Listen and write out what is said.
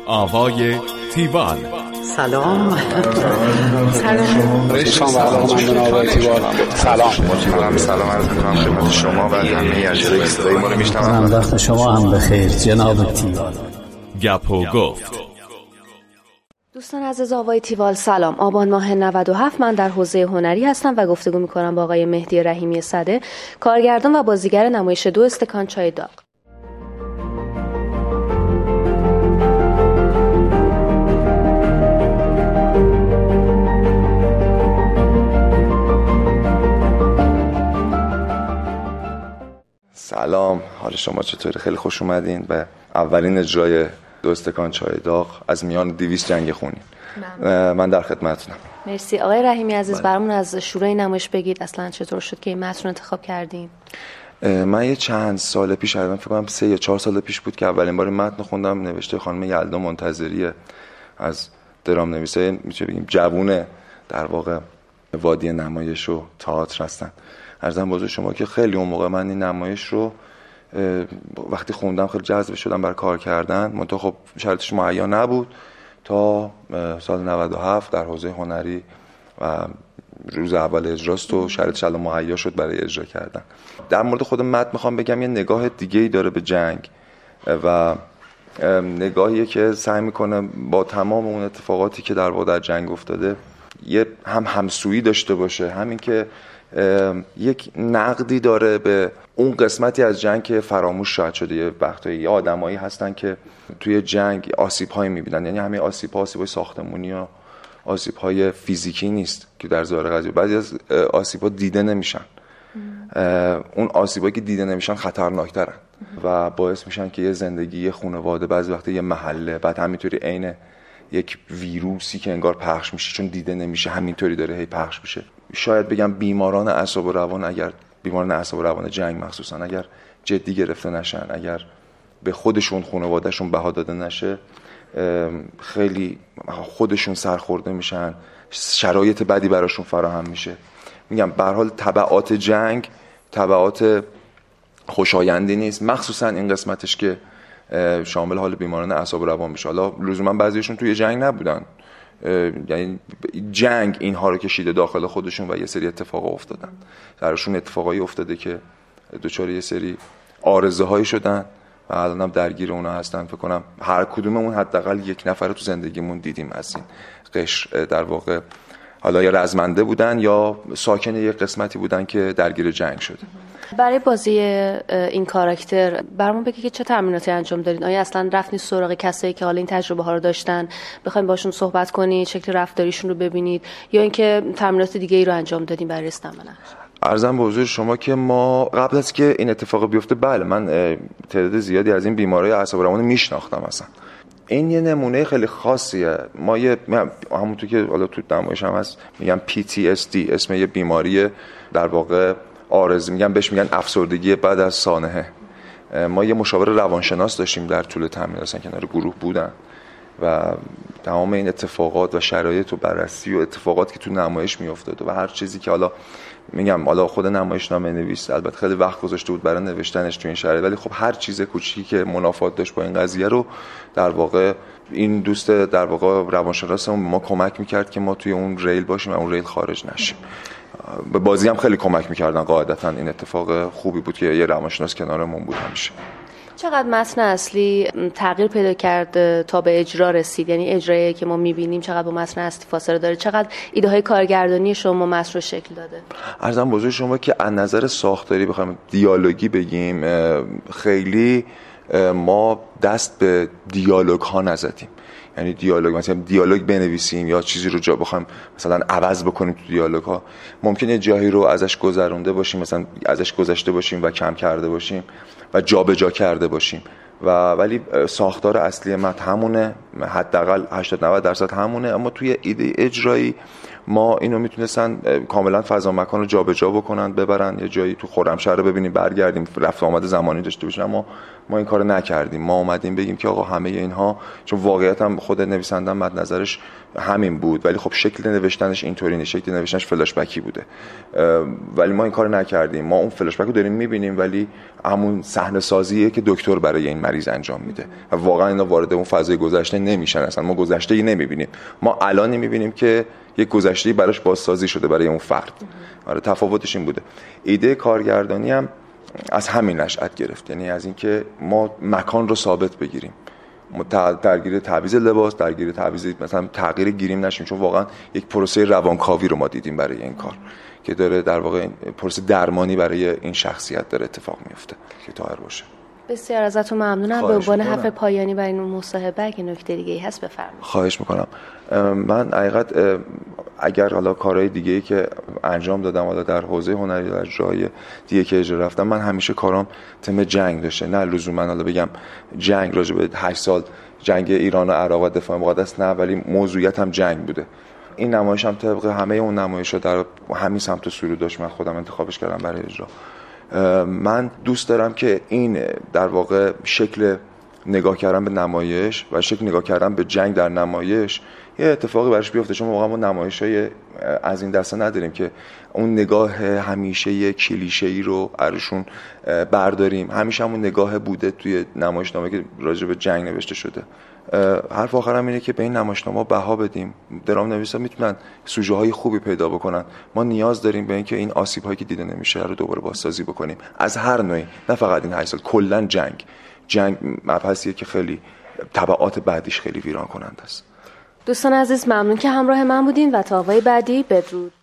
آوای تیوال. سلام. سلام عرض می‌کنم خدمت شما و همه اجرای صدای ما رو میشنوند. وقت شما هم بخیر جناب تیوال. گپ و گفت. دوستان عزیز آوای تیوال سلام. آبان ماه 97 من در حوزه هنری هستم و گفتگو می‌کنم با آقای مهدی رحیمی سده، کارگردان و بازیگر نمایش 2 استکان چای داغ. سلام، حال شما چطوره؟ خیلی خوش اومدین به اولین اجرای 2 استکان چای داغ از میان 200 جنگ خونین. من در خدمتتونم. مرسی. آقای رحیمی عزیز برامون از شروع این نمایش بگید اصلا چطور شد که این متن رو انتخاب کردین؟ من یه چند سال پیش فکر کنم 3 یا 4 سال پیش بود که اولین بار متن خوندم. نوشته خانم یلدا منتظری از درام نویسه میشه بگیم جوونه در واقع وادی نمایش و تئاتر هستن. عرضم بزرگ شما که خیلی اون موقع من این نمایش رو وقتی خوندم خیلی جذب شدم برای کار کردن، منتها خب شرطش مهیا نبود تا سال 97 در حوزه هنری و روز اول اجراست و شرطش الان مهیا شد برای اجرا کردن. در مورد خود متن میخوام بگم یه نگاه دیگه‌ای داره به جنگ و نگاهیه که سعی میکنه با تمام اون اتفاقاتی که در واقع در جنگ افتاده یه همسویی داشته باشه، همین که یک نقدی داره به اون قسمتی از جنگ که فراموش شاید شده. یه وقتایی یه آدمایی هستن که توی جنگ آسیب‌هایی می‌بینن، یعنی همه آسیب‌های ساختمانی و آسیب‌های فیزیکی نیست که در ظاهر قضیه بعضی از آسیب‌ها دیده نمیشن. اون آسیب‌هایی که دیده نمیشن خطرناک‌ترن و باعث میشن که یه زندگی، یه خانواده، بعضی وقتا یه محله، بعد همینطوری عین یک ویروسی که انگار پخش میشه چون دیده نمیشه همینطوری داره هی پخش میشه. شاید بگم بیماران اعصاب و روان جنگ مخصوصا اگر جدی گرفته نشن، اگر به خودشون خانواده‌شون بها داده نشه، خیلی خودشون سرخورده میشن، شرایط بدی براشون فراهم میشه. میگم به هر حال تبعات جنگ تبعات خوشایندی نیست، مخصوصا این قسمتش که شامل حال بیماران اعصاب و روان میشه. حالا لزوما بعضیشون توی جنگ نبودن، یعنی جنگ اینها رو کشیده داخل خودشون و یه سری اتفاقا افتادن درشون، اتفاقایی افتاده که دچار یه سری آرزه‌هایی شدن و الان هم درگیر اونا هستن. فکر کنم هر کدوممون حداقل یک نفر رو تو زندگیمون دیدیم از این قشر، در واقع حالا یا رزمنده بودن یا ساکن یک قسمتی بودن که درگیر جنگ شده. برای بازی این کاراکتر برامون بگی که چه تمریناتی انجام دادین؟ آیا اصلا رفتین سراغ کسایی که حالا این تجربه ها رو داشتن بخواید باشون صحبت کنید، شکل رفتاریشون رو ببینید، یا اینکه تمرینات دیگه ای رو انجام دادین برای رسیدن به نقش؟ عرضم به حضور شما که ما قبل از که این اتفاق بیفته، بله من تعداد زیادی از این بیمارای اعصاب روان میشناختم. اصلا این یه نمونه خیلی خاصیه. ما همونطور که حالا تو نمایش هم هست میگم PTSD، اسم یه بیماریه در واقع عارضی، بهش میگن افسردگی بعد از سانحه. ما یه مشاور روانشناس داشتیم در طول تمرین، اصلا کنار گروه بودن و تمام این اتفاقات و شرایط و بررسی و اتفاقاتی که تو نمایش میافتاد و هر چیزی که حالا خود نمایشنامه نویس البته خیلی وقت گذاشته بود برای نوشتنش تو این شرایط، ولی خب هر چیز کوچیکی که منافات داشت با این قضیه رو در واقع این دوست در واقع روانشناسمون ما کمک میکرد که ما توی اون ریل باشیم و اون ریل خارج نشیم. به بازی هم خیلی کمک میکردن قاعدتا. این اتفاق خوبی بود که یه روانشناس کنارمون بود همیشه. چقدر متن اصلی تغییر پیدا کرد تا به اجرا رسید؟ یعنی اجرایی که ما میبینیم چقدر با متن اصلی فاصله داره؟ چقدر ایده های کارگردانی شما متن رو شکل داده؟ عرضم بزرگ شما که از نظر ساختاری بخوایم دیالوگی بگیم، خیلی ما دست به دیالوگ ها نزدیم. یعنی مثلا دیالوگ بنویسیم یا چیزی رو جا بخوایم مثلا عوض بکنیم تو دیالوگ ها، ممکنه جایی رو ازش گذرونده باشیم، مثلا ازش گذشته باشیم و کم کرده باشیم و جابجا کرده باشیم ولی ساختار اصلی متن همونه، حداقل 80-90% همونه. اما توی ایده اجرایی ما اینو میتونستن کاملا فضا مکان رو جابجا بکنن، ببرن یه جایی تو خرمشهر رو ببینیم برگردیم، رفت آمد زمانی داشته باشیم. اما ما این کارو نکردیم. ما اومدیم بگیم که آقا همه اینها، چون واقعیت هم خود نویسنده مد نظرش همین بود، ولی خب شکل نوشتنش اینطوری نیست، شکل نوشتنش فلاش بکی بوده، ولی ما این کارو نکردیم. ما اون فلاش بک رو داریم میبینیم، ولی همون صحنه سازیه که دکتر برای این مریض انجام میده و واقعا اینا وارد اون فضای گذشته نمیشن. اصلا ما گذشته‌ای نمیبینیم، ما الانی میبینیم که یک گذشته‌ای براش بازسازی شده برای اون فرد. آره تفاوتش این بوده. ایده کارگردانی هم از همین نشأت گرفت، یعنی از اینکه ما مکان رو ثابت بگیریم، درگیر تعویض لباس، درگیر تعویض مثلا تغییر گیریم نشیم، چون واقعا یک پروسه روانکاوی رو ما دیدیم برای این کار که داره در واقع پروسه درمانی برای این شخصیت داره اتفاق میفته که طاهر باشه. بسیار ازتون ممنونم. به عنوان حرف پایانی برای این مصاحبه اگه نکته دیگه‌ای هست بفرمایید. خواهش میکنم. من حقیقت اگر حالا کارهای دیگه‌ای که انجام دادم حالا در حوزه هنری در جای دیگه که اجرا رفتم، من همیشه کارام تم جنگ داشته، نه لزوما حالا بگم جنگ راجع به 8 سال جنگ ایران و عراق و دفاع مقدس، نه، ولی موضوعیتم جنگ بوده. این نمایش هم طبق همه اون نمایش‌ها در همین سمت و سرو داشت، من خودم انتخابش کردم برای اجرا. من دوست دارم که این در واقع شکل نگاه کردن به نمایش و شکل نگاه کردن به جنگ در نمایش یه اتفاقی براش بیفته، چون واقعا ما نمایش‌های از این دسته نداریم که اون نگاه همیشه کلیشه‌ای رو ازشون برداریم. همیشه همون نگاه بوده توی نمایشنامه که راجع به جنگ نوشته شده. حرف آخرم اینه که به این نمایشنامه بها بدیم. درام‌نویسا میتونن سوژه‌های خوبی پیدا بکنن. ما نیاز داریم به اینکه این آسیب‌هایی که دیده نمیشه رو دوباره بازسازی بکنیم از هر نوعی، نه فقط این 8 سال، کلا جنگ مبحثیه که خیلی تبعات بعدیش خیلی ویران کننده است. دوستان عزیز ممنون که همراه من بودین و تا آقای بعدی بدرود.